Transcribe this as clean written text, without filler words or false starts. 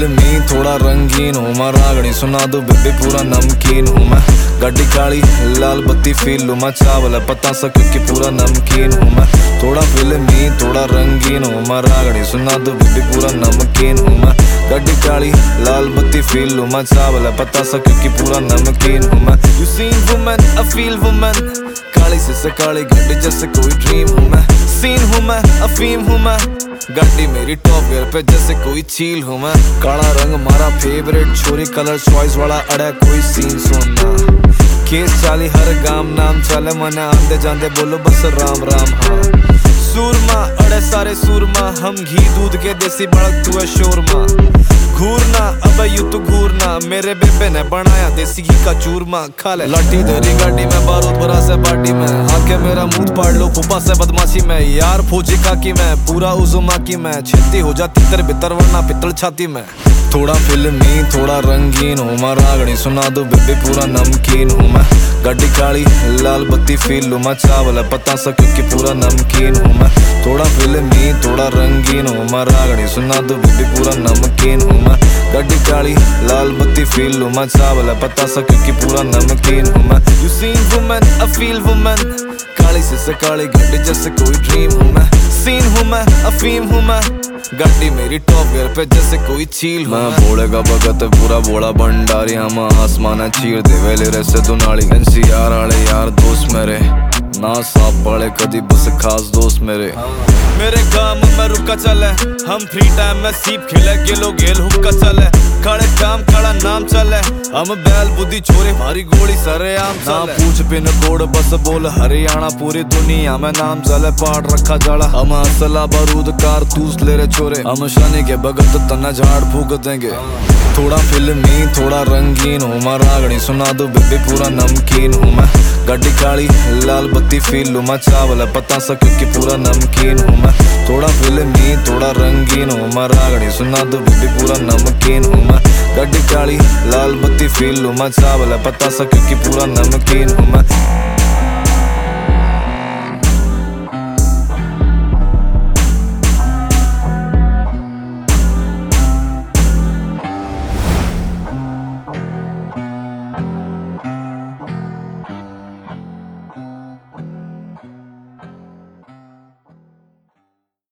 फिल्मी थोड़ा रंगीन हूँ मैं, रागनी सुना दो बेबी पूरा नमकीन हूँ मैं। गड्डी काली लाल बत्ती फील लूँ मैं, चावल है पता सा क्योंकि पूरा नमकीन हूँ मैं। थोड़ा फिल्मी थोड़ा रंगीन हूँ मैं, रागनी सुना दो बेबी पूरा नमकीन हूँ मैं। गड्डी काली लाल बत्ती फील लूँ मैं, चावल है पता सा क्योंकि पूरा नमकीन हूँ मैं। You seen woman, I feel woman, काली से काली गड्डी जैसे कोई ड्रीम हूँ मैं। सीन हूँ मैं, अफीम हूँ मैं, गड्डी मेरी टॉप गियर पे जैसे कोई चील हूँ मैं। काला रंग मारा फेवरेट, छोरी कलर चॉइस वाला अड़े कोई सीन सुनना। केस चाली हर गाम नाम चले मने आंदे जांदे बोलो बस राम राम हाँ। सूरमा अड़े सारे सूरमा, हम घी दूध के देसी बड़क तू है शोरमा। घूरना अबे यू तो घूरना, मेरे बेबे ने बनाया देसी घी का चूरमा। खा ले लाठी तेरी गाड़ी में, बारूद भरा से बाटी में, आके मेरा मुंह पाड़ लो फूफा से बदमाशी में। यार फौजी खाकी में पूरा उजुमा की मैं, छेती हो जाती तेरे भीतर वरना पित्तल छाती में। थोड़ा फिल्मी थोड़ा रंगीन हूँ मैं, रागनी सुना दो बेबी पूरा नमकीन हूँ मैं। गड्डी काली लाल बत्ती फील लूँ मैं, चावल है पता सा क्योंकि पूरा नमकीन हूँ मैं। थोड़ा फिल्मी थोड़ा रंगीन हूँ मैं, रागनी सुना दो बेबी पूरा नमकीन हूँ मैं। गड्डी काली लाल बत्ती फील लूँ मैं, चावल है पता सा क्योंकि पूरा नमकीन हूँ मैं। You seen woman, I feel woman, काली से काली गड्डी जैसे कोई ड्रीम हूँ मैं। सीन हूँ मैं, अफीम हूँ मैं, गड्डी मेरी टॉप गियर पे जैसे कोई चील हूँ मैं। बोले का भगत पूरा बोला भंडारी, हम आसमान चीर दे वेले रे से दुनाली। NCR वाले यार दोस्त मेरे ना साफ बड़े कदी बस खास दोस्त मेरे। मेरे काम में रुका चले, हम फ्री टाइम में सीप खेले, गेलो गेल हुक्का चले। खड़े काम खड़ा नाम चले, हम बैल बुद्धि छोरे भारी गोली सरे आम चले। ना पूछ पिन कोड बस बोल हरियाणा, पूरी दुनिया में नाम चले। पाट रखा जड़ा हम असला बारूद कारतूस ले रे छोरे, हम शनि के भगत तना झाड़ फूक देंगे। थोड़ा फिल्मी थोड़ा रंगीन हूँ मैं, रागनी सुना दो बेबी पूरा नमकीन हूँ मैं। गड्डी काली लाल बत्ती फील लूँ मैं, चावल है पता सा क्योंकि पूरा नमकीन हूँ मैं। थोड़ा फिल्मी थोड़ा रंगीन हूँ मैं, रागनी सुना दो बेबी पूरा नमकीन हूँ मैं। गड्डी काली लाल बत्ती फील लूँ मैं, चावल है पता सा क्योंकि पूरा नमकीन हूँ मैं।